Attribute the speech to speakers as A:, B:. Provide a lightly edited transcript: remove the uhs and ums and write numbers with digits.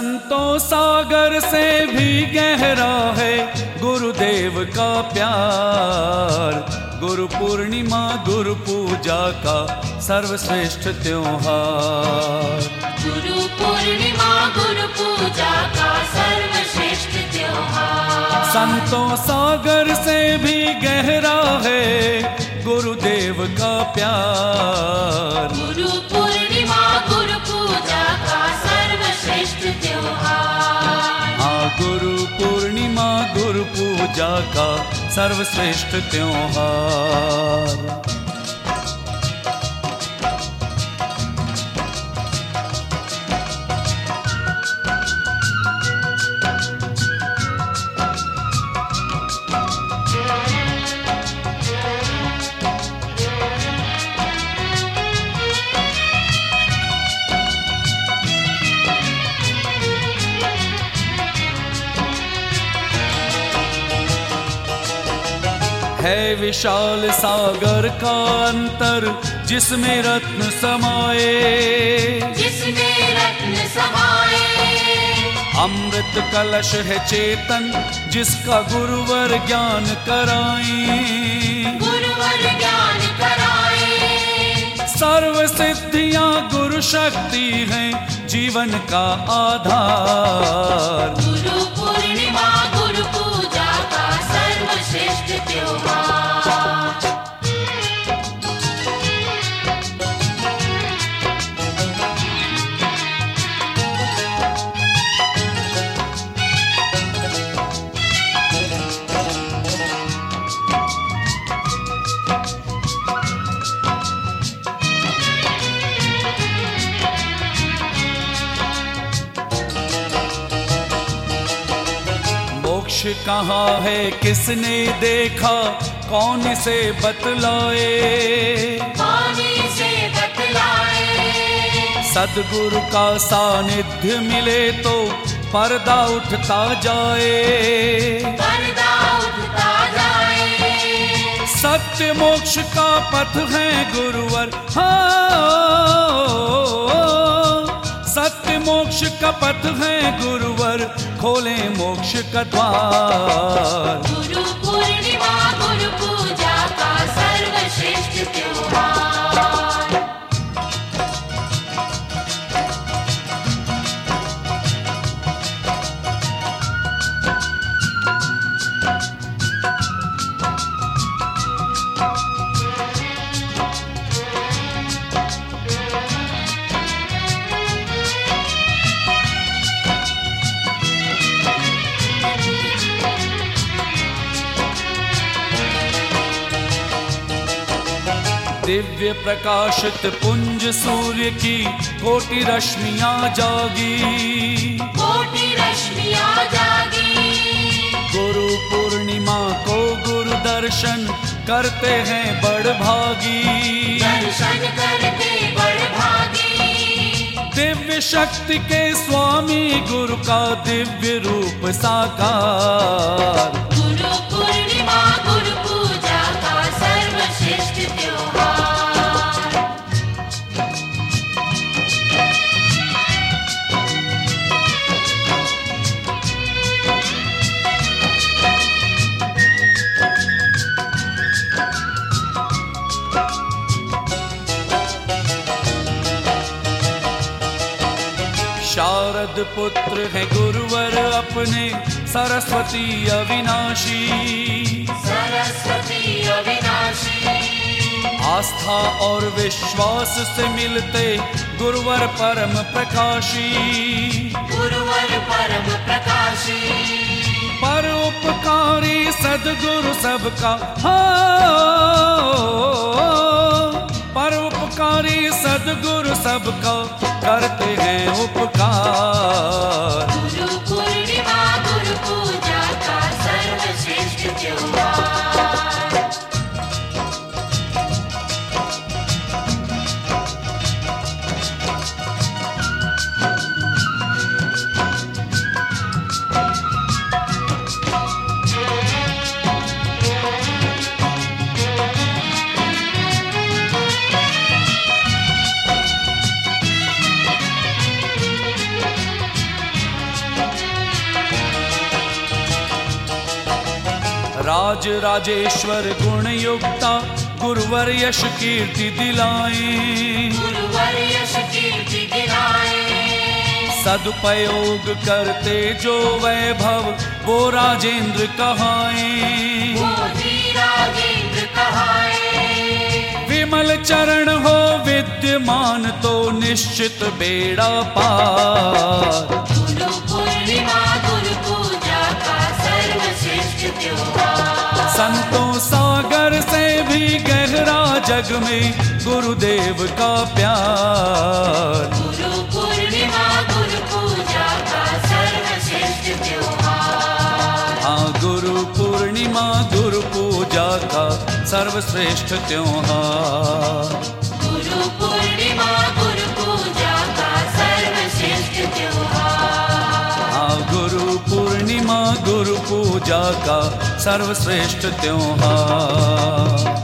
A: संतों सागर से भी गहरा है गुरुदेव का प्यार। गुरु पूर्णिमा गुरु पूजा का सर्वश्रेष्ठ त्योहार।
B: गुरु पूर्णिमा गुरु पूजा का सर्वश्रेष्ठ त्योहार।
A: संतों सागर से भी गहरा है गुरुदेव का प्यार।
B: गुरु पूर्णिमा गुरु पूजा का सर्वश्रेष्ठ त्योहार।
A: हाँ, गुरु पूर्णिमा गुरु पूजा का सर्वश्रेष्ठ त्योहार। है विशाल सागर का अंतर जिसमें रत्न समाए।
B: जिसमें रत्न समाए।
A: अमृत कलश है चेतन जिसका गुरुवर ज्ञान कराए।
B: गुरुवर ज्ञान कराए।
A: सर्व सिद्धियां गुरु शक्ति हैं जीवन का आधार।
B: गुरु पूर्णिमा गुरु पूजा का सर्वश्रेष्ठ त्योहार।
A: मोक्ष कहाँ है किसने देखा कौन से बतलाए।
B: कौन से बतलाए।
A: सद्गुरु का सानिध्य मिले तो पर्दा उठता जाए।
B: पर्दा उठता जाए।
A: सत्य मोक्ष का पथ है गुरुवर। हाँ, सत्य मोक्ष का पथ है गुरुवर खोले मोक्ष का द्वार।
B: गुरु पूर्णिमा गुरु पूजा का सर्वश्रेष्ठ त्योहार।
A: दिव्य प्रकाशित पुंज सूर्य की कोटि रश्मियां जागी।
B: कोटि रश्मियां जागी।
A: गुरु पूर्णिमा को गुरु दर्शन करते हैं बड़ भागी।
B: दर्शन करते बड़ भागी।
A: दिव्य शक्ति के स्वामी गुरु का दिव्य रूप साकार।
B: गुरु पूर्णिमा गुरु पूजा का सर्वश्रेष्ठ त्योहार।
A: शारद पुत्र है गुरुवर अपने सरस्वती अविनाशी।
B: सरस्वती अविनाशी।
A: आस्था और विश्वास से मिलते गुरुवर परम प्रकाशी।
B: गुरुवर परम प्रकाशी।
A: परोपकारी सद्गुरु सबका। हाँ, परोपकारी सद्गुरु सबका करते हैं उपकार।
B: गुरु पूर्णिमा गुरु पूजा का सर्वश्रेष्ठ त्योहार।
A: राज राजेश्वर गुण युक्ता गुरुवर यश कीर्ति दिलाए।
B: गुरुवर यश कीर्ति दिलाए।
A: सदुपयोग करते जो वैभव वो राजेंद्र कहाए।
B: वो ही राजेंद्र कहाए।
A: विमल चरण हो विद्यमान तो निश्चित बेड़ा पार।
B: गुरु पूर्णिमा गुरु पूजा का सर्वश्रेष्ठ त्योहार।
A: संतों सागर से भी गहरा जग में गुरुदेव का प्यार।
B: गुरु पूर्णिमा गुरु पूजा का सर्वश्रेष्ठ त्योहार।
A: हाँ, गुरु पूर्णिमा गुरु पूजा का सर्वश्रेष्ठ त्योहार।
B: गुरु पूर्णिमा गुरु पूजा का सर्वश्रेष्ठ त्योहार।
A: हाँ, गुरु पूर्णिमा गुरु पूजा का सर्वश्रेष्ठ त्योहार।